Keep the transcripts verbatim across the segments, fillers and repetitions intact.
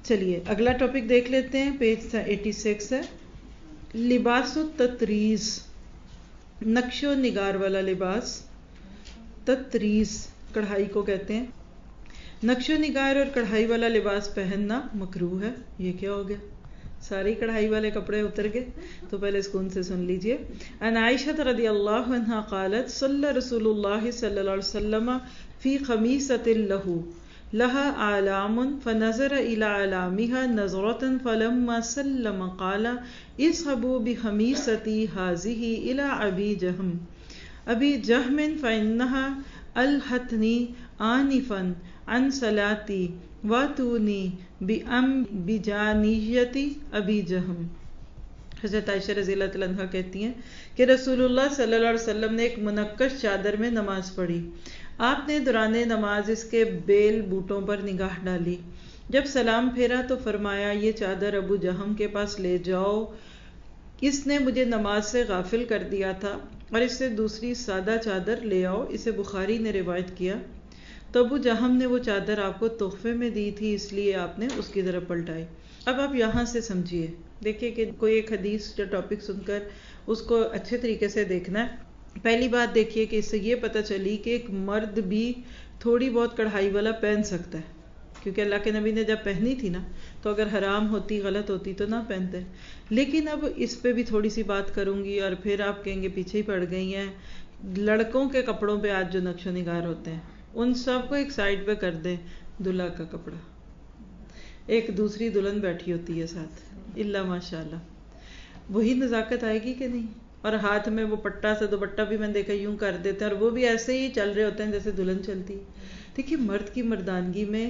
چلیے اگلا ٹاپک دیکھ لیتے ہیں، پیج ایٹی سکس ہے، لباس و تطریز، نقش و نگار والا لباس، تطریز کڑھائی کو کہتے ہیں۔ نقش و نگار اور کڑھائی والا لباس پہننا مکروہ ہے۔ یہ کیا ہو گیا؟ ساری کڑھائی والے کپڑے اتر گئے؟ تو پہلے سکون سے سن لیجئے۔ ان عائشہ رضی اللہ عنہا قالت صلی رسول اللہ صلی اللہ علیہ وسلم فی خمیسۃ لہ لها اعلام فنظر الى اعلامها نظرة فلما سلم قال اذهبوا بخمیستي هذه الى ابي جهم ابي جهم فانها الهتني آنفا عن صلاتي واتوني بجانیۃ ابی جہم۔ حضرت عائشہ رضی اللہ تعالیٰ عنہ کہتی ہیں کہ رسول اللہ صلی اللہ علیہ وسلم نے ایک منقش چادر میں نماز پڑھی۔ آپ نے دوران نماز اس کے بیل بوٹوں پر نگاہ ڈالی۔ جب سلام پھیرا تو فرمایا یہ چادر ابو جہم کے پاس لے جاؤ، اس نے مجھے نماز سے غافل کر دیا تھا، اور اس سے دوسری سادہ چادر لے آؤ۔ اسے بخاری نے روایت کیا۔ تو ابو جہم نے وہ چادر آپ کو تحفے میں دی تھی، اس لیے آپ نے اس کی طرف پلٹائی۔ اب آپ یہاں سے سمجھیے، دیکھیے کہ کوئی ایک حدیث یا ٹاپک سن کر اس کو اچھے طریقے سے دیکھنا ہے۔ پہلی بات دیکھیے کہ اس سے یہ پتہ چلی کہ ایک مرد بھی تھوڑی بہت کڑھائی والا پہن سکتا ہے، کیونکہ اللہ کے نبی نے جب پہنی تھی نا تو اگر حرام ہوتی، غلط ہوتی تو نہ پہنتے۔ لیکن اب اس پہ بھی تھوڑی سی بات کروں گی، اور پھر آپ کہیں گے پیچھے ہی پڑ گئی ہیں۔ لڑکوں کے کپڑوں پہ آج جو نقش و نگار ہوتے ہیں ان سب کو ایک سائڈ پہ کر دیں۔ دلہا کا کپڑا، ایک دوسری دلہن بیٹھی ہوتی ہے ساتھ، اللہ ماشاء اللہ، وہی نزاکت آئے گی کہ نہیں؟ اور ہاتھ میں وہ پٹا سا دوپٹہ بھی میں نے دیکھا یوں کر دیتے ہیں، اور وہ بھی ایسے ہی چل رہے ہوتے ہیں جیسے دلہن چلتی۔ دیکھیے مرد کی مردانگی میں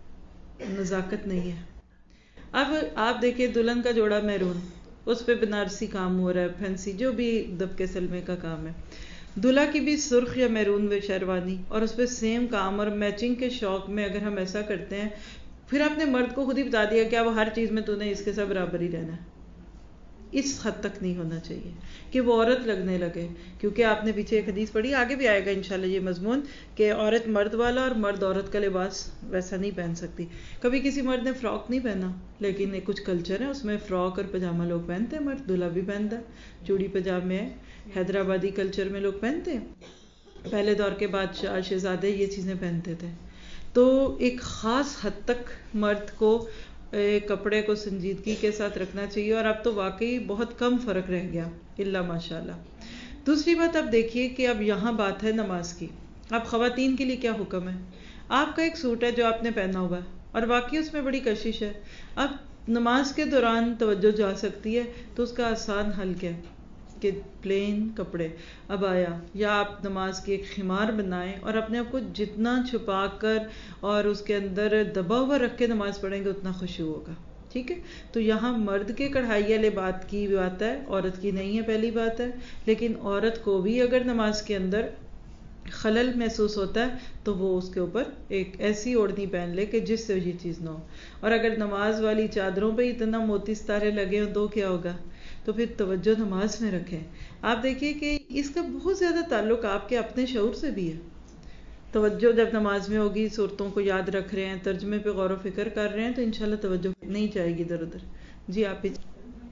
نزاکت نہیں ہے۔ اب آپ دیکھیے دلہن کا جوڑا میرون، اس پہ بنارسی کام ہو رہا ہے، فینسی جو بھی دبکے سلمے کا کام ہے۔ دلہا کی بھی سرخ یا میرون و شیروانی، اور اس پہ سیم کام، اور میچنگ کے شوق میں اگر ہم ایسا کرتے ہیں، پھر آپ نے مرد کو خود ہی بتا دیا کہ اب ہر چیز میں تو نے اس کے ساتھ برابر ہی رہنا ہے۔ اس حد تک نہیں ہونا چاہیے کہ وہ عورت لگنے لگے، کیونکہ آپ نے پیچھے ایک حدیث پڑھی، آگے بھی آئے گا انشاءاللہ یہ مضمون، کہ عورت مرد والا اور مرد عورت کا لباس ویسا نہیں پہن سکتی۔ کبھی کسی مرد نے فراک نہیں پہنا، لیکن ایک کچھ کلچر ہے اس میں فراک اور پجامہ لوگ پہنتے ہیں، مرد دلہا بھی پہنتا ہے، چوڑی پجامے ہیں، حیدرآبادی کلچر میں لوگ پہنتے ہیں، پہلے دور کے بادشاہ شہزادے یہ چیزیں پہنتے تھے۔ تو ایک خاص حد تک مرد کو کپڑے کو سنجیدگی کے ساتھ رکھنا چاہیے، اور اب تو واقعی بہت کم فرق رہ گیا، اللہ ماشاء اللہ۔ دوسری بات اب دیکھیے کہ اب یہاں بات ہے نماز کی۔ اب خواتین کے لیے کیا حکم ہے؟ آپ کا ایک سوٹ ہے جو آپ نے پہنا ہوا ہے، اور واقعی اس میں بڑی کشش ہے، اب نماز کے دوران توجہ جا سکتی ہے، تو اس کا آسان حل کیا ہے کہ پلین کپڑے اب آیا، یا آپ نماز کی ایک خمار بنائیں اور اپنے آپ کو جتنا چھپا کر اور اس کے اندر دبا ہوا رکھ کے نماز پڑھیں گے اتنا خشوع ہوگا، ٹھیک ہے؟ تو یہاں مرد کے کڑھائی والے بات کی بات ہے، عورت کی نہیں ہے، پہلی بات ہے۔ لیکن عورت کو بھی اگر نماز کے اندر خلل محسوس ہوتا ہے تو وہ اس کے اوپر ایک ایسی اوڑھنی پہن لے کہ جس سے یہ چیز نہ ہو، اور اگر نماز والی چادروں پہ اتنا موتی ستارے لگے ہوں تو کیا ہوگا؟ تو پھر توجہ نماز میں رکھیں۔ آپ دیکھیے کہ اس کا بہت زیادہ تعلق آپ کے اپنے شعور سے بھی ہے۔ توجہ جب نماز میں ہوگی، صورتوں کو یاد رکھ رہے ہیں، ترجمے پہ غور و فکر کر رہے ہیں، تو انشاءاللہ توجہ نہیں جائے گی ادھر ادھر۔ جی آپ ہی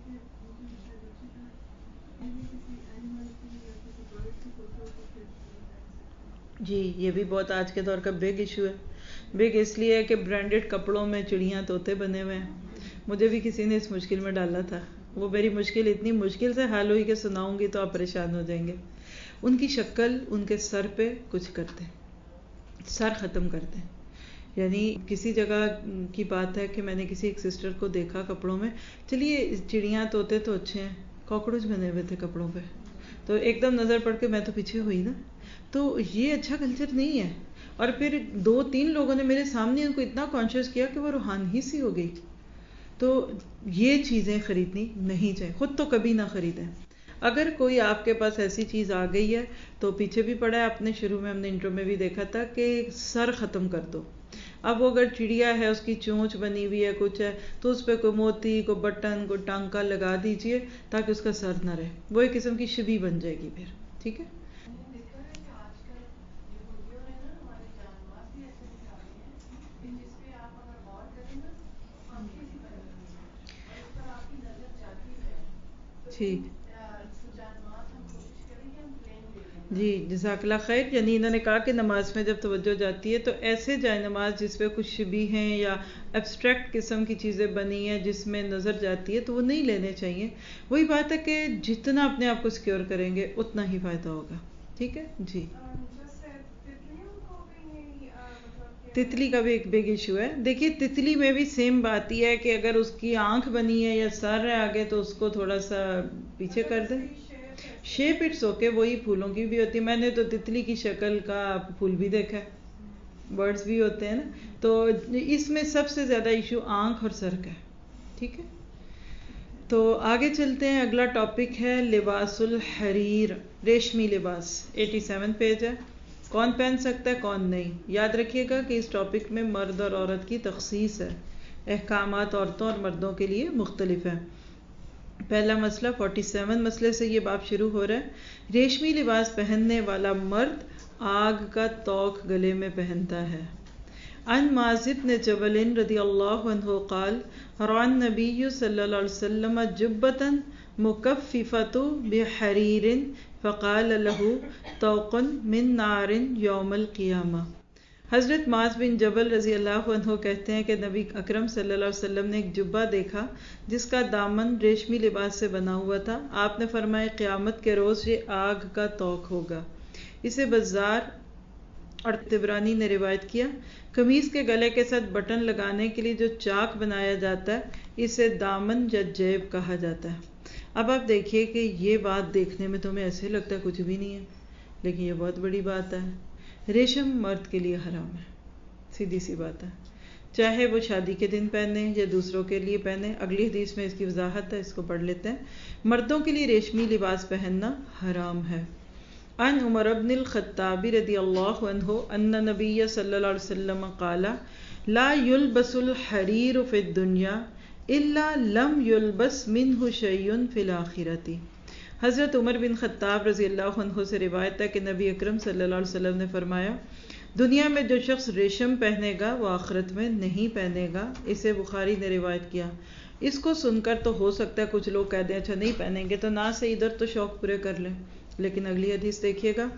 جی یہ بھی بہت آج کے دور کا بگ ایشو ہے۔ بگ اس لیے ہے کہ برانڈڈ کپڑوں میں چڑیاں طوطے بنے ہوئے ہیں۔ مجھے بھی کسی نے اس مشکل میں ڈالا تھا، وہ میری مشکل اتنی مشکل سے حل ہوئی کہ سناؤں گی تو آپ پریشان ہو جائیں گے۔ ان کی شکل ان کے سر پہ کچھ کرتے ہیں، سر ختم کرتے ہیں۔ یعنی کسی جگہ کی بات ہے کہ میں نے کسی ایک سسٹر کو دیکھا کپڑوں میں، چلیے چڑیاں طوطے تو اچھے ہیں، کاکروچ بنے ہوئے تھے کپڑوں پہ، تو ایک دم نظر پڑ کے میں تو پیچھے ہوئی نا۔ تو یہ اچھا کلچر نہیں ہے۔ اور پھر دو تین لوگوں نے میرے سامنے ان کو اتنا کانشیس کیا کہ وہ روحانی سی ہو گئی۔ تو یہ چیزیں خریدنی نہیں چاہیے، خود تو کبھی نہ خریدیں۔ اگر کوئی آپ کے پاس ایسی چیز آ گئی ہے تو پیچھے بھی پڑا ہے، اپنے شروع میں ہم نے انٹرو میں بھی دیکھا تھا کہ سر ختم کر دو۔ اب وہ اگر چڑیا ہے، اس کی چونچ بنی ہوئی ہے، کچھ ہے، تو اس پہ کوئی موتی، کوئی بٹن، کوئی ٹانکا لگا دیجئے تاکہ اس کا سر نہ رہے، وہ ایک قسم کی شبی بن جائے گی پھر، ٹھیک ہے؟ ٹھیک جی جزاک اللہ خیر. یعنی انہوں نے کہا کہ نماز میں جب توجہ جاتی ہے تو ایسے جائے نماز جس پہ کچھ شبیہ ہیں یا ایبسٹریکٹ قسم کی چیزیں بنی ہیں جس میں نظر جاتی ہے تو وہ نہیں لینے چاہیے. وہی بات ہے کہ جتنا اپنے آپ کو سیکیور کریں گے اتنا ہی فائدہ ہوگا. ٹھیک ہے جی. تتلی کا بھی ایک بگ ایشو ہے. دیکھیے تتلی میں بھی سیم بات ہی ہے کہ اگر اس کی آنکھ بنی ہے یا سر ہے آگے تو اس کو تھوڑا سا پیچھے کر دیں. شیپ اٹس اوکے, وہی پھولوں کی بھی ہوتی ہے. میں نے تو تتلی کی شکل کا پھول بھی دیکھا ہے, برڈز بھی ہوتے ہیں نا. تو اس میں سب سے زیادہ ایشو آنکھ اور سر کا ہے. ٹھیک ہے, تو آگے چلتے ہیں. اگلا ٹاپک ہے لباس الحریر, ریشمی لباس. ایٹی سیون پیج ہے. کون پہن سکتا ہے کون نہیں. یاد رکھیے گا کہ اس ٹاپک میں مرد اور عورت کی تخصیص ہے. احکامات عورتوں اور مردوں کے لیے مختلف ہیں. پہلا مسئلہ فورٹی سیون مسئلے سے یہ باب شروع ہو رہا ہے. ریشمی لباس پہننے والا مرد آگ کا توق گلے میں پہنتا ہے. عن معاذ بن جبل رضی اللہ عنہ قال رأى النبی صلی اللہ علیہ وسلم جبۃ مکففۃ بحریر فقال له توق من نار یوم القیامہ. حضرت معاذ بن جبل رضی اللہ عنہ کہتے ہیں کہ نبی اکرم صلی اللہ علیہ وسلم نے ایک جبہ دیکھا جس کا دامن ریشمی لباس سے بنا ہوا تھا. آپ نے فرمایا قیامت کے روز یہ آگ کا توق ہوگا. اسے بزار اور طبرانی نے روایت کیا. قمیص کے گلے کے ساتھ بٹن لگانے کے لیے جو چاک بنایا جاتا ہے اسے دامن یا جیب کہا جاتا ہے. اب آپ دیکھیے کہ یہ بات دیکھنے میں تمہیں ایسے لگتا ہے کچھ بھی نہیں ہے, لیکن یہ بہت بڑی بات ہے. ریشم مرد کے لیے حرام ہے, سیدھی سی بات ہے, چاہے وہ شادی کے دن پہنے یا دوسروں کے لیے پہنے. اگلی حدیث میں اس کی وضاحت ہے, اس کو پڑھ لیتے ہیں. مردوں کے لیے ریشمی لباس پہننا حرام ہے. عن عمر بن الخطاب رضی اللہ عنہ ان نبی صلی اللہ علیہ وسلم قال لا يلبس الحریر فی الدنیا الا لم يلبس منه شیء فی الآخرۃ. حضرت عمر بن خطاب رضی اللہ عنہ سے روایت ہے کہ نبی اکرم صلی اللہ علیہ وسلم نے فرمایا دنیا میں جو شخص ریشم پہنے گا وہ آخرت میں نہیں پہنے گا. اسے بخاری نے روایت کیا. اس کو سن کر تو ہو سکتا ہے کچھ لوگ کہہ دیں اچھا نہیں پہنیں گے تو نہ سے ادھر تو شوق پورے کر لیں, لیکن اگلی حدیث دیکھیے گا.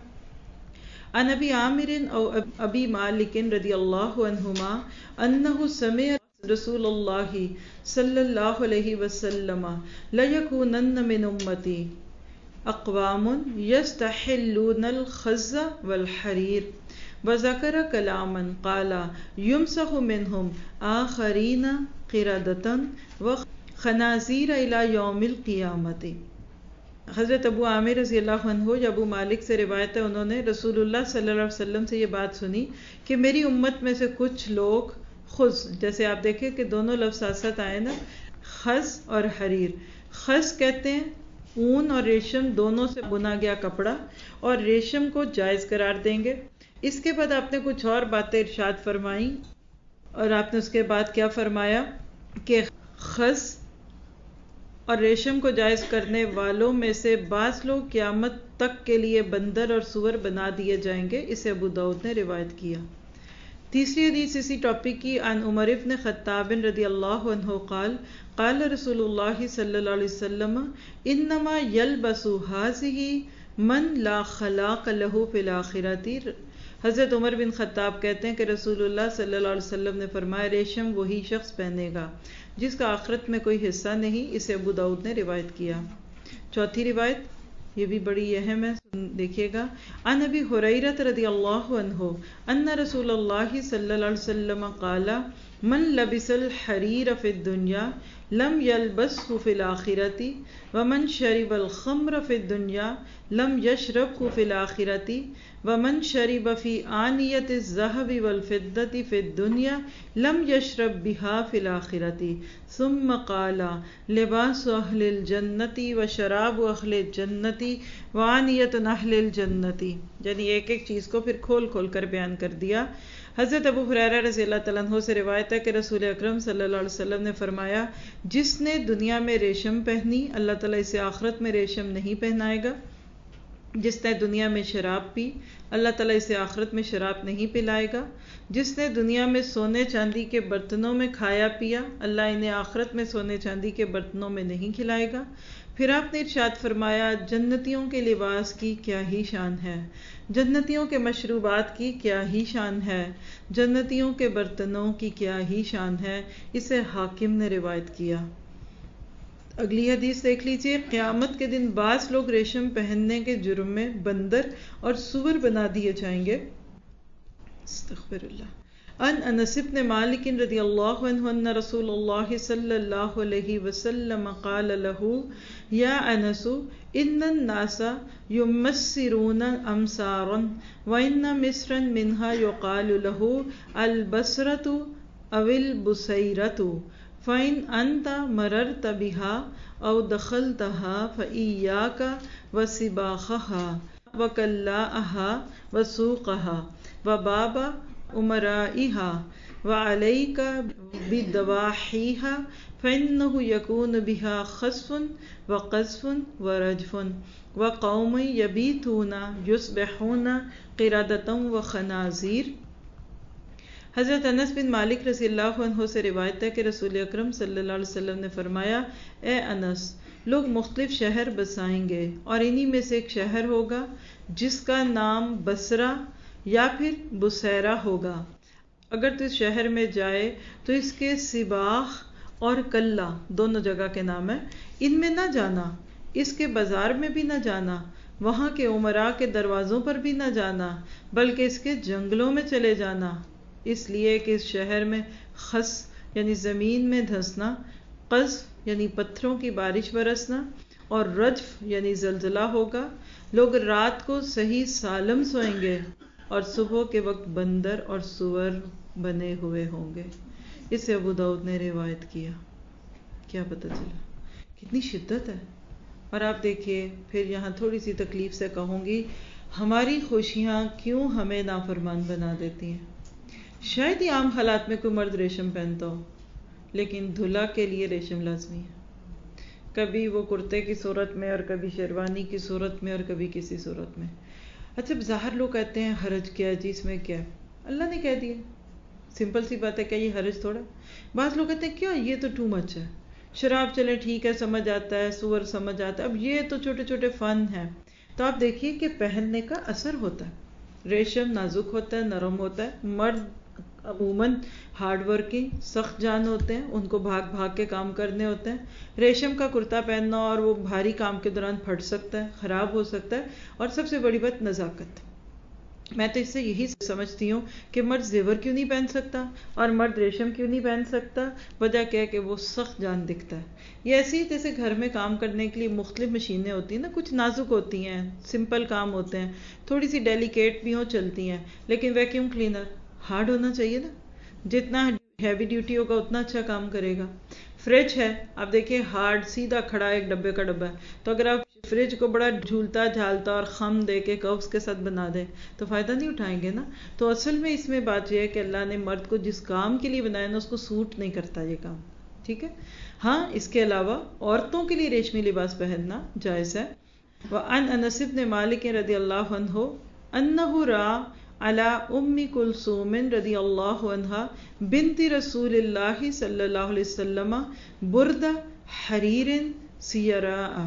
عن ابی عامر او ابی مالک رضی اللہ عنہما انہ سمع رسول اللہ صلی اللہ علیہ وسلم لیکونن من امتی اقوام یستحلون الخز والحریر وذکر کلاما قال یمسخ منہم آخرین قردۃ وخنازیر الی یوم القیامۃ. حضرت ابو عامر رضی اللہ عنہ یا ابو مالک سے روایت ہے, انہوں نے رسول اللہ صلی اللہ علیہ وسلم سے یہ بات سنی کہ میری امت میں سے کچھ لوگ خز, جیسے آپ دیکھیں کہ دونوں لفظ ساتھ ساتھ آئے نا, خز اور حریر. خز کہتے ہیں اون اور ریشم دونوں سے بنا گیا کپڑا, اور ریشم کو جائز قرار دیں گے. اس کے بعد آپ نے کچھ اور باتیں ارشاد فرمائیں, اور آپ نے اس کے بعد کیا فرمایا کہ خز اور ریشم کو جائز کرنے والوں میں سے بعض لوگ قیامت تک کے لیے بندر اور سور بنا دیے جائیں گے. اسے ابو داؤد نے روایت کیا. تیسری حدیث اسی ٹاپک کی. عن عمر بن خطاب رضی اللہ عنہ قال قال رسول اللہ صلی اللہ علیہ وسلم انما یلبس هذه من لا خلاق له فی الآخرۃ. حضرت عمر بن خطاب کہتے ہیں کہ رسول اللہ صلی اللہ علیہ وسلم نے فرمایا ریشم وہی شخص پہنے گا جس کا آخرت میں کوئی حصہ نہیں. اسے ابو داؤد نے روایت کیا. چوتھی روایت یہ بھی بڑی اہم ہے, دیکھیے گا. عن ابی ہریرہ رضی اللہ عنہ ان رسول اللہ صلی اللہ علیہ وسلم قال من لبس الحریر فی الدنیا لم یلبسہ فی الآخرۃ ومن شرب الخمر فی الدنیا لم یشربہ فی الآخرۃ ومن شرب فی آنیۃ الذہب والفضۃ فی الدنیا لم یشرب بہا فی الآخرۃ. ثم قال لباس اہل الجنۃ وشراب اہل الجنۃ وآنیۃ اہل الجنۃ. یعنی ایک ایک چیز کو پھر کھول کھول کر بیان کر دیا. حضرت ابو ہریرہ رضی اللہ تعالیٰ عنہ سے روایت ہے کہ رسول اکرم صلی اللہ علیہ وسلم نے فرمایا جس نے دنیا میں ریشم پہنی اللہ تعالیٰ اسے آخرت میں ریشم نہیں پہنائے گا. جس نے دنیا میں شراب پی اللہ تعالیٰ اسے آخرت میں شراب نہیں پلائے گا۔ جس نے دنیا میں سونے چاندی کے برتنوں میں کھایا پیا اللہ انہیں آخرت میں سونے چاندی کے برتنوں میں نہیں کھلائے گا۔ پھر آپ نے ارشاد فرمایا جنتیوں کے لباس کی کیا ہی شان ہے، جنتیوں کے مشروبات کی کیا ہی شان ہے، جنتیوں کے برتنوں کی کیا ہی شان ہے۔ اسے حاکم نے روایت کیا۔ اگلی حدیث دیکھ لیجئے، قیامت کے دن بعض لوگ ریشم پہننے کے جرم میں بندر اور سور بنا دیے جائیں گے۔ استغفر اللہ۔ ان انس بن مالک رضی اللہ عنہ ان رسول اللہ صلی اللہ علیہ وسلم قال له یا انس ان الناس یمسرون امسارا وان مصرا منها يقال له البصرة او البصيرة فإن أنت مررت بها أو دخلتها فإياك وسباخها وكلاءها وسوقها وباب أمرائها وعليك بدواحيها فإنه يكون بها خسف وقذف ورجف وقوم يبيتون يصبحون قردة وخنازير۔ حضرت انس بن مالک رضی اللہ عنہ سے روایت ہے کہ رسول اکرم صلی اللہ علیہ وسلم نے فرمایا، اے انس، لوگ مختلف شہر بسائیں گے اور انہی میں سے ایک شہر ہوگا جس کا نام بصرہ یا پھر بصیرہ ہوگا۔ اگر تو اس شہر میں جائے تو اس کے سباخ اور کلہ دونوں جگہ کے نام ہیں، ان میں نہ جانا، اس کے بازار میں بھی نہ جانا، وہاں کے عمراء کے دروازوں پر بھی نہ جانا، بلکہ اس کے جنگلوں میں چلے جانا، اس لیے کہ اس شہر میں خس یعنی زمین میں دھنسنا، قذف یعنی پتھروں کی بارش برسنا اور رجف یعنی زلزلہ ہوگا۔ لوگ رات کو صحیح سالم سوئیں گے اور صبح کے وقت بندر اور سور بنے ہوئے ہوں گے۔ اسے ابو داؤد نے روایت کیا۔ کیا پتہ چلا کتنی شدت ہے۔ اور آپ دیکھیے پھر یہاں تھوڑی سی تکلیف سے کہوں گی، ہماری خوشیاں کیوں ہمیں نافرمان بنا دیتی ہیں؟ شاید ہی عام حالات میں کوئی مرد ریشم پہنتا ہو، لیکن دھلا کے لیے ریشم لازمی ہے، کبھی وہ کرتے کی صورت میں اور کبھی شیروانی کی صورت میں اور کبھی کسی صورت میں۔ اچھا ظاہر لوگ کہتے ہیں حرج کیا ہے جی، اس میں کیا ہے؟ اللہ نے کہہ دیا، سمپل سی بات ہے، کیا یہ حرج تھوڑا؟ بعض لوگ کہتے ہیں کیا یہ تو ٹو مچ ہے، شراب چلے ٹھیک ہے سمجھ آتا ہے، سور سمجھ آتا ہے، اب یہ تو چھوٹے چھوٹے فن ہیں۔ تو آپ دیکھیے کہ پہننے کا اثر ہوتا ہے، ریشم نازک ہوتا ہے، نرم ہوتا ہے، مرد عموماً ہارڈ ورکنگ سخت جان ہوتے ہیں، ان کو بھاگ بھاگ کے کام کرنے ہوتے ہیں۔ ریشم کا کرتا پہننا اور وہ بھاری کام کے دوران پھٹ سکتا ہے، خراب ہو سکتا ہے، اور سب سے بڑی بات نزاکت۔ میں تو اس سے یہی سمجھتی ہوں کہ مرد زیور کیوں نہیں پہن سکتا اور مرد ریشم کیوں نہیں پہن سکتا؟ وجہ کیا ہے کہ وہ سخت جان دکھتا ہے۔ یہ ایسی جیسے گھر میں کام کرنے کے لیے مختلف مشینیں ہوتی ہیں نا، کچھ نازک ہوتی ہیں، سمپل کام ہوتے ہیں، تھوڑی سی ڈیلیکیٹ بھی ہوں چلتی ہیں، لیکن ویکیوم کلینر ہارڈ ہونا چاہیے نا، جتنا ہیوی ڈیوٹی ہوگا اتنا اچھا کام کرے گا۔ فریج ہے، آپ دیکھیں ہارڈ سیدھا کھڑا ایک ڈبے کا ڈبہ ہے، تو اگر آپ فریج کو بڑا جھولتا جھالتا اور خم دے کے کپس کے ساتھ بنا دیں تو فائدہ نہیں اٹھائیں گے نا۔ تو اصل میں اس میں بات یہ ہے کہ اللہ نے مرد کو جس کام کے لیے بنایا نا اس کو سوٹ نہیں کرتا یہ کام، ٹھیک ہے۔ ہاں اس کے علاوہ عورتوں کے لیے ریشمی لباس پہننا جائز ہے۔ وعن انس بن مالک رضی اللہ عنہ انہ را علی ام کلثوم رضی اللہ عنہا بنت رسول اللہ صلی اللہ علیہ وسلم برد حریر سیراء۔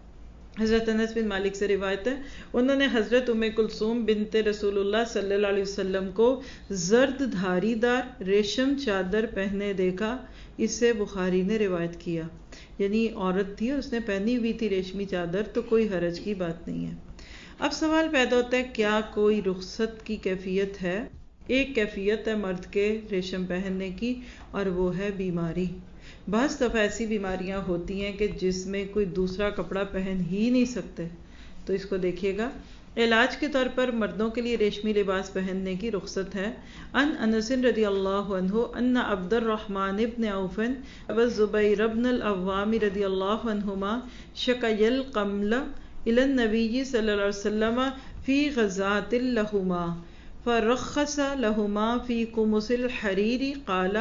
حضرت انس بن مالک سے روایت ہے، انہوں نے حضرت ام کلثوم بنت رسول اللہ صلی اللہ علیہ وسلم کو زرد دھاری دار ریشم چادر پہنے دیکھا۔ اس سے بخاری نے روایت کیا، یعنی عورت تھی اور اس نے پہنی ہوئی تھی ریشمی چادر، تو کوئی حرج کی بات نہیں ہے۔ اب سوال پیدا ہوتا ہے کیا کوئی رخصت کی کیفیت ہے؟ ایک کیفیت ہے مرد کے ریشم پہننے کی اور وہ ہے بیماری۔ بعض دفعہ ایسی بیماریاں ہوتی ہیں کہ جس میں کوئی دوسرا کپڑا پہن ہی نہیں سکتے، تو اس کو دیکھیے گا۔ علاج کے طور پر مردوں کے لیے ریشمی لباس پہننے کی رخصت ہے۔ ان انس رضی اللہ عنہ ان عبد الرحمن ابن عوف والزبیر بن العوام رضی اللہ عنہما شکیا القمل الى النبی صلی اللہ علیہ وسلم فی غزاة لہما فرخص لہما فی قمص الحریر قال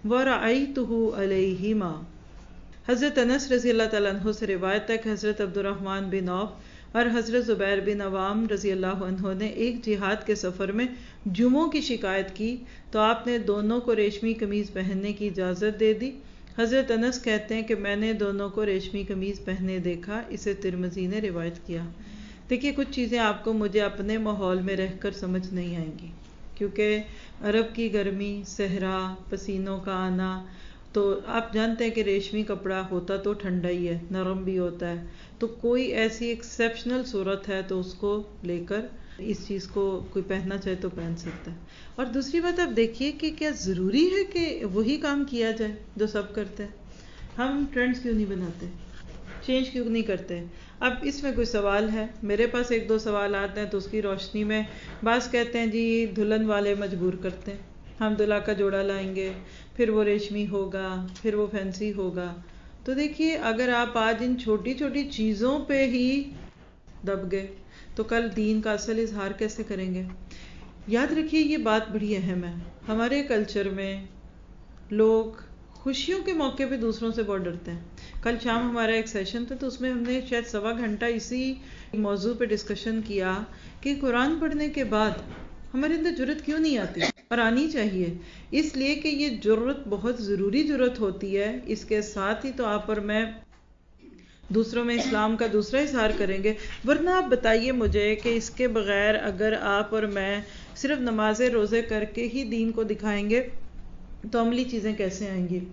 ورأیتہ علیہما۔ حضرت انس رضی اللہ تعالیٰ عنہ سے روایت ہے کہ حضرت عبد الرحمن بن عوف اور حضرت زبیر بن عوام رضی اللہ عنہ نے ایک جہاد کے سفر میں جموں کی شکایت کی تو آپ نے دونوں کو ریشمی قمیض پہننے کی اجازت دے دی۔ حضرت انس کہتے ہیں کہ میں نے دونوں کو ریشمی قمیض پہنے دیکھا، اسے ترمذی نے روایت کیا۔ دیکھیے کچھ چیزیں آپ کو مجھے اپنے ماحول میں رہ کر سمجھ نہیں آئیں گی، کیونکہ عرب کی گرمی، صحرا، پسینوں کا آنا، تو آپ جانتے ہیں کہ ریشمی کپڑا ہوتا تو ٹھنڈا ہی ہے، نرم بھی ہوتا ہے، تو کوئی ایسی ایکسیپشنل صورت ہے تو اس کو لے کر اس چیز کو کوئی پہننا چاہے تو پہن سکتا ہے۔ اور دوسری بات آپ دیکھیے کہ کیا ضروری ہے کہ وہی کام کیا جائے جو سب کرتے ہیں؟ ہم ٹرینڈز کیوں نہیں بناتے، چینج کیوں نہیں کرتے؟ اب اس میں کوئی سوال ہے، میرے پاس ایک دو سوالات ہیں، تو اس کی روشنی میں بعض کہتے ہیں جی دلہن والے مجبور کرتے ہیں، ہم دلہا کا جوڑا لائیں گے، پھر وہ ریشمی ہوگا، پھر وہ فینسی ہوگا۔ تو دیکھیے اگر آپ آج ان چھوٹی چھوٹی چیزوں پہ ہی دب گئے تو کل دین کا اصل اظہار کیسے کریں گے؟ یاد رکھیے یہ بات بڑی اہم ہے، ہمارے کلچر میں لوگ خوشیوں کے موقع پہ دوسروں سے بہت ڈرتے ہیں۔ کل شام ہمارا ایک سیشن تھا تو اس میں ہم نے شاید سوا گھنٹہ اسی موضوع پہ ڈسکشن کیا کہ قرآن پڑھنے کے بعد ہمارے اندر جرت کیوں نہیں آتی، اور آنی چاہیے، اس لیے کہ یہ جرت بہت ضروری جرت ہوتی ہے۔ اس کے ساتھ ہی تو آپ اور میں دوسروں میں اسلام کا دوسرا اظہار کریں گے، ورنہ آپ بتائیے مجھے کہ اس کے بغیر اگر آپ اور میں صرف نماز روزے کر کے ہی دین کو دکھائیں گے تو عملی چیزیں کیسے آئیں گی؟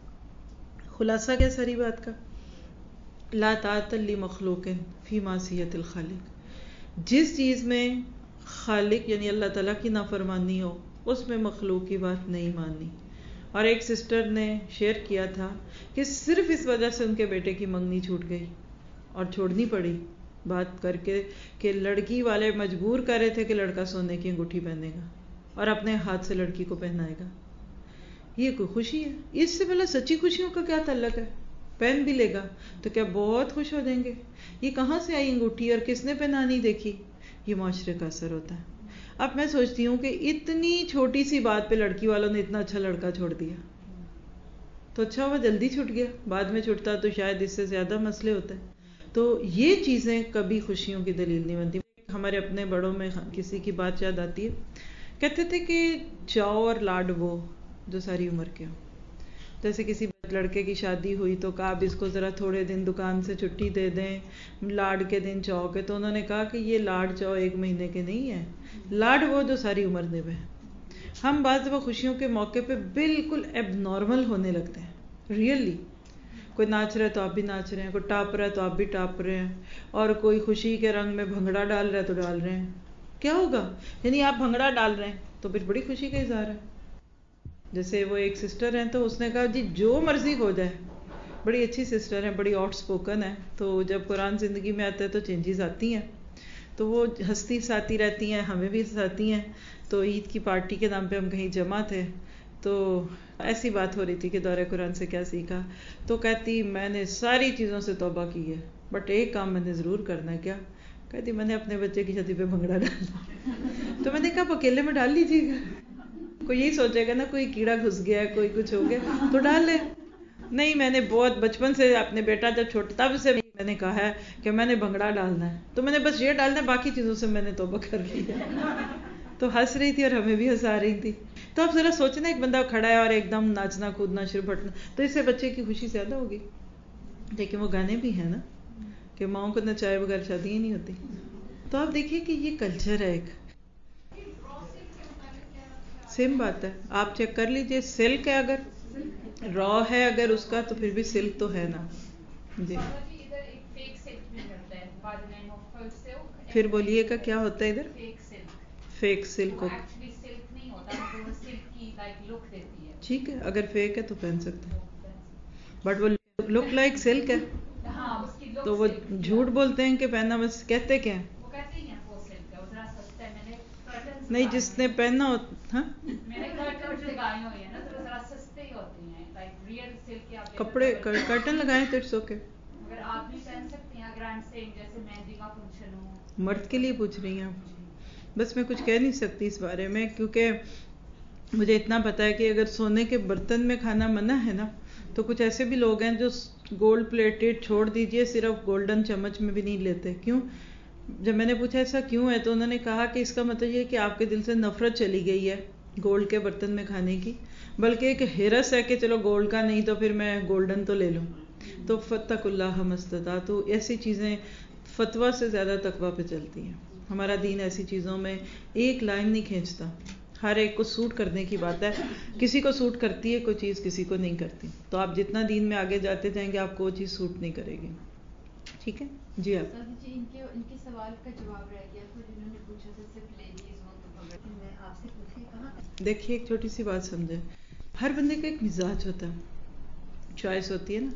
خلاصہ کیا ساری بات کا؟ لا طاعۃ لمخلوق فی معصیۃ الخالق، جس چیز میں خالق یعنی اللہ تعالیٰ کی نافرمانی ہو اس میں مخلوق کی بات نہیں ماننی۔ اور ایک سسٹر نے شیئر کیا تھا کہ صرف اس وجہ سے ان کے بیٹے کی منگنی چھوٹ گئی اور چھوڑنی پڑی بات کر کے کہ لڑکی والے مجبور کر رہے تھے کہ لڑکا سونے کی انگوٹھی پہنے گا اور اپنے ہاتھ سے لڑکی کو پہنائے گا۔ یہ کوئی خوشی ہے؟ اس سے پہلے سچی خوشیوں کا کیا تعلق ہے؟ پہن بھی لے گا تو کیا بہت خوش ہو جائیں گے؟ یہ کہاں سے آئی انگوٹھی اور کس نے پہنانی دیکھی؟ یہ معاشرے کا اثر ہوتا ہے۔ اب میں سوچتی ہوں کہ اتنی چھوٹی سی بات پہ لڑکی والوں نے اتنا اچھا لڑکا چھوڑ دیا، تو اچھا ہوا جلدی چھوٹ گیا، بعد میں چھوٹتا تو شاید اس سے زیادہ مسئلے ہوتے ہیں۔ تو یہ چیزیں کبھی خوشیوں کی دلیل نہیں بنتی۔ ہمارے اپنے بڑوں میں کسی کی بات یاد آتی ہے، کہتے تھے کہ چاؤ اور لاڈ وہ جو ساری عمر کے ہو۔ جیسے کسی لڑکے کی شادی ہوئی تو کہا اب اس کو ذرا تھوڑے دن دکان سے چھٹی دے دیں، لاڈ کے دن چاؤ کے، تو انہوں نے کہا کہ یہ لاڈ چاؤ ایک مہینے کے نہیں ہیں، لاڈ وہ جو ساری عمر نبھے۔ ہم بعض دفعہ خوشیوں کے موقع پہ بالکل ایب نارمل ہونے لگتے ہیں، ریئلی۔ کوئی ناچ رہا ہے تو آپ بھی ناچ رہے ہیں، کوئی ٹاپ رہا ہے تو آپ بھی ٹاپ رہے ہیں، اور کوئی خوشی کے رنگ میں بھنگڑا ڈال رہا ہے تو ڈال رہے ہیں۔ کیا ہوگا؟ یعنی آپ بھنگڑا ڈال رہے ہیں تو پھر بڑی خوشی کا اظہار ہے۔ جیسے وہ ایک سسٹر ہیں تو اس نے کہا جی جو مرضی ہو جائے، بڑی اچھی سسٹر ہیں، بڑی آؤٹ سپوکن ہے، تو جب قرآن زندگی میں آتا ہے تو چینجز آتی ہیں، تو وہ ہنستی ہنساتی رہتی ہیں، ہمیں بھی ہنساتی ہیں۔ تو عید کی پارٹی کے نام پہ ہم کہیں جمع تھے تو ایسی بات ہو رہی تھی کہ دورہ قرآن سے کیا سیکھا، تو کہتی میں نے ساری چیزوں سے توبہ کی ہے بٹ ایک کام میں نے ضرور کرنا ہے۔ کیا؟ کہتی میں نے اپنے بچے کی شادی پہ بھنگڑا ڈالنا۔ تو میں نے کہا آپ اکیلے میں ڈال لیجیے گا، کوئی یہی سوچے گا نا کوئی کیڑا گھس گیا ہے، کوئی کچھ ہو گیا تو ڈال لے۔ نہیں، میں نے بہت بچپن سے اپنے بیٹا جب چھوٹا تب سے میں نے کہا ہے کہ میں نے بھنگڑا ڈالنا ہے، تو میں نے بس یہ ڈالنا ہے، باقی چیزوں سے میں نے توبہ کر لی ہے۔ تو ہنس رہی تھی اور ہمیں بھی ہنسا رہی تھی۔ تو آپ ذرا سوچنا، ایک بندہ کھڑا ہے اور ایک دم ناچنا کودنا شروع بٹنا، تو اس سے بچے کی خوشی زیادہ ہوگی۔ لیکن وہ گانے بھی ہیں نا کہ ماؤں کو نچائے بغیر شادی ہی نہیں ہوتی۔ تو آپ دیکھیے کہ یہ کلچر ہے ایک، سیم بات ہے، آپ چیک کر لیجئے، سلک ہے اگر را ہے اگر اس کا تو پھر بھی سلک تو ہے نا۔ جی پھر بولیے گا کیا ہوتا ہے ادھر؟ فیک سلک ہوتا ہے، ٹھیک ہے، اگر فیک ہے تو پہن سکتے ہیں، بٹ وہ لک لائک سلک ہے تو وہ جھوٹ بولتے ہیں کہ پہننا، بس کہتے کیا ہیں نہیں جس نے پہننا ہو۔ ہاں کپڑے کرٹن لگائیں تو اٹس اوکے، مرد کے لیے پوچھ رہی ہیں آپ؟ بس میں کچھ کہہ نہیں سکتی اس بارے میں، کیونکہ مجھے اتنا پتا ہے کہ اگر سونے کے برتن میں کھانا منع ہے نا تو کچھ ایسے بھی لوگ ہیں جو گولڈ پلیٹڈ چھوڑ دیجئے صرف گولڈن چمچ میں بھی نہیں لیتے. کیوں؟ جب میں نے پوچھا ایسا کیوں ہے تو انہوں نے کہا کہ اس کا مطلب یہ ہے کہ آپ کے دل سے نفرت چلی گئی ہے گولڈ کے برتن میں کھانے کی، بلکہ ایک ہرس ہے کہ چلو گولڈ کا نہیں تو پھر میں گولڈن تو لے لوں. تو فاتقوا اللہ ما استطعتم، تو ایسی چیزیں فتویٰ سے زیادہ تقویٰ پہ چلتی ہیں. ہمارا دین ایسی چیزوں میں ایک لائن نہیں کھینچتا، ہر ایک کو سوٹ کرنے کی بات ہے. کسی کو سوٹ کرتی ہے کوئی چیز، کسی کو نہیں کرتی. تو آپ جتنا دین میں آگے جاتے جائیں گے آپ کو وہ چیز سوٹ نہیں کرے گی. ٹھیک ہے جی. آپ جی ان کے ان کے سوال کا جواب رہ گیا تھا جنہوں نے پوچھا تھا صرف لیڈیز ہوں تو پکڑ میں آپ سے پوچھی کہاں. دیکھیے ایک چھوٹی سی بات سمجھیں، ہر بندے کا ایک مزاج ہوتا ہے، چوائس ہوتی ہے نا.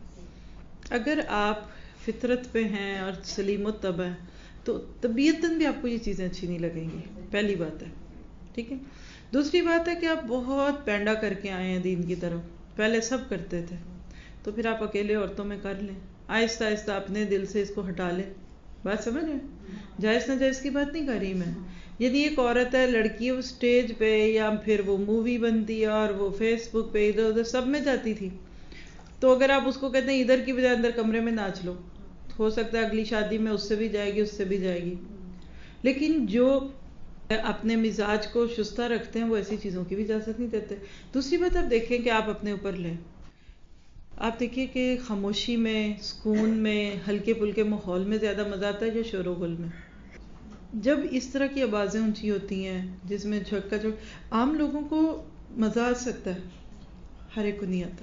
اگر آپ فطرت پہ ہیں اور سلیم الطبع ہیں تو طبیعتاً بھی آپ کو یہ چیزیں اچھی نہیں لگیں گی، پہلی بات ہے. ٹھیک ہے. دوسری بات ہے کہ آپ بہت پینڈا کر کے آئے ہیں دین کی طرف، پہلے سب کرتے تھے تو پھر آپ اکیلے عورتوں میں کر لیں، آہستہ آہستہ اپنے دل سے اس کو ہٹا لیں. بات سمجھ رہے ہیں؟ جائز نہ جائز کی بات نہیں کر رہی میں. یعنی ایک عورت ہے، لڑکی وہ اسٹیج پہ یا پھر وہ مووی بنتی ہے اور وہ فیس بک پہ ادھر ادھر سب میں جاتی تھی، تو اگر آپ اس کو کہتے ہیں ادھر کی بجائے اندر کمرے میں ناچ لو، ہو سکتا ہے اگلی شادی میں اس سے بھی جائے گی اس سے بھی جائے گی. لیکن جو اپنے مزاج کو شستہ رکھتے ہیں وہ ایسی چیزوں کی بھی اجازت نہیں دیتے. دوسری بات آپ دیکھیں کہ آپ اپنے اوپر لیں، آپ دیکھیے کہ خاموشی میں، سکون میں، ہلکے پھلکے ماحول میں زیادہ مزہ آتا ہے یا شور و غل میں. جب اس طرح کی آوازیں اونچی ہوتی ہیں جس میں جھکا جھک، عام لوگوں کو مزہ آ سکتا ہے، ہر ایک کو نہیں آتا.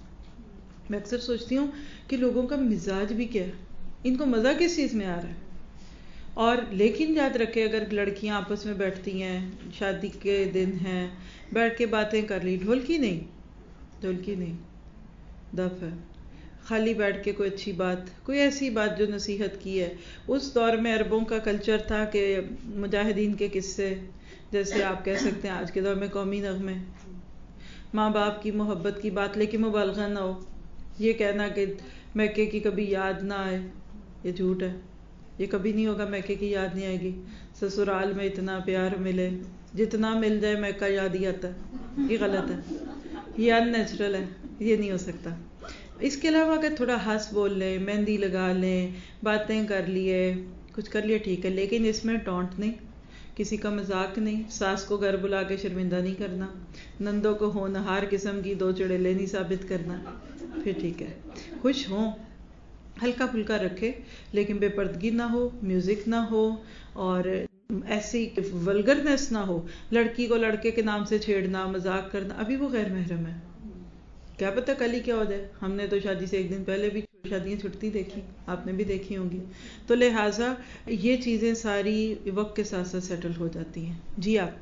میں اکثر سوچتی ہوں کہ لوگوں کا مزاج بھی کیا ہے، ان کو مزہ کس چیز میں آ رہا ہے. اور لیکن یاد رکھے اگر لڑکیاں آپس میں بیٹھتی ہیں، شادی کے دن ہیں، بیٹھ کے باتیں کر لی، ڈھولکی نہیں، ڈھولکی نہیں، دف ہے. خالی بیٹھ کے کوئی اچھی بات، کوئی ایسی بات جو نصیحت کی ہے. اس دور میں عربوں کا کلچر تھا کہ مجاہدین کے قصے، جیسے آپ کہہ سکتے ہیں آج کے دور میں قومی نغمے، ماں باپ کی محبت کی بات، لیکن مبالغہ نہ ہو. یہ کہنا کہ میکے کی کبھی یاد نہ آئے، یہ جھوٹ ہے. یہ کبھی نہیں ہوگا، میکے کی یاد نہیں آئے گی. سسرال میں اتنا پیار ملے، جتنا مل جائے میکہ یاد ہی آتا ہے. یہ غلط ہے، یہ ان نیچرل ہے، یہ نہیں ہو سکتا. اس کے علاوہ اگر تھوڑا ہنس بول لیں، مہندی لگا لیں، باتیں کر لیے، کچھ کر لیے ٹھیک ہے، لیکن اس میں ٹونٹ نہیں، کسی کا مذاق نہیں، ساس کو گھر بلا کے شرمندہ نہیں کرنا، نندوں کو ہونہار قسم کی دو چڑیلے نہیں ثابت کرنا. پھر ٹھیک ہے. خوش ہوں، ہلکا پھلکا رکھے لیکن بے پردگی نہ ہو، میوزک نہ ہو اور ایسی ولگرنس نہ ہو. لڑکی کو لڑکے کے نام سے چھیڑنا، مذاق کرنا، ابھی وہ غیر محرم ہے، کیا پتہ کل ہی کیا ہو جائے. ہم نے تو شادی سے ایک دن پہلے بھی شادیاں چھٹتی دیکھی، آپ نے بھی دیکھی ہوں گی. تو لہٰذا یہ چیزیں ساری وقت کے ساتھ ساتھ سیٹل ہو جاتی ہیں. جی آپ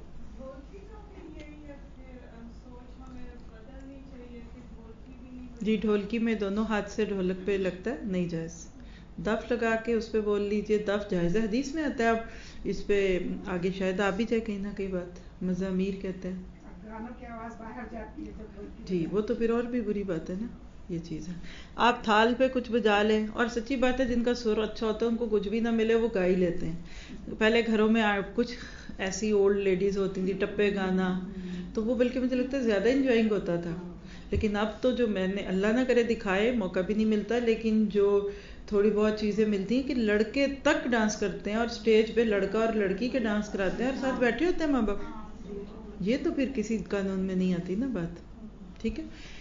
جی ڈھولکی میں دونوں ہاتھ سے ڈھولک پہ لگتا ہے، نہیں جائز. دف لگا کے اس پہ بول لیجئے، دف جائز ہے، حدیث میں آتا ہے. اب اس پہ آگے شاید آ بھی جائے کہیں نہ کہیں بات، مزامیر کہتے ہیں. جی وہ تو پھر اور بھی بری بات ہے نا. یہ چیز ہے، آپ تھال پہ کچھ بجا لیں. اور سچی بات ہے جن کا سر اچھا ہوتا ہے ان کو کچھ بھی نہ ملے وہ گا ہی لیتے ہیں. پہلے گھروں میں کچھ ایسی اولڈ لیڈیز ہوتی تھی، ٹپے گانا، تو وہ بلکہ مجھے لگتا ہے زیادہ انجوائنگ ہوتا تھا. لیکن اب تو جو میں نے، اللہ نہ کرے دکھائے، موقع بھی نہیں ملتا، لیکن جو تھوڑی بہت چیزیں ملتی ہیں کہ لڑکے تک ڈانس کرتے ہیں اور سٹیج پہ لڑکا اور لڑکی کے ڈانس کراتے ہیں اور ساتھ بیٹھے ہوتے ہیں ماں باپ. یہ تو پھر کسی قانون میں نہیں آتی نا بات. ٹھیک ہے.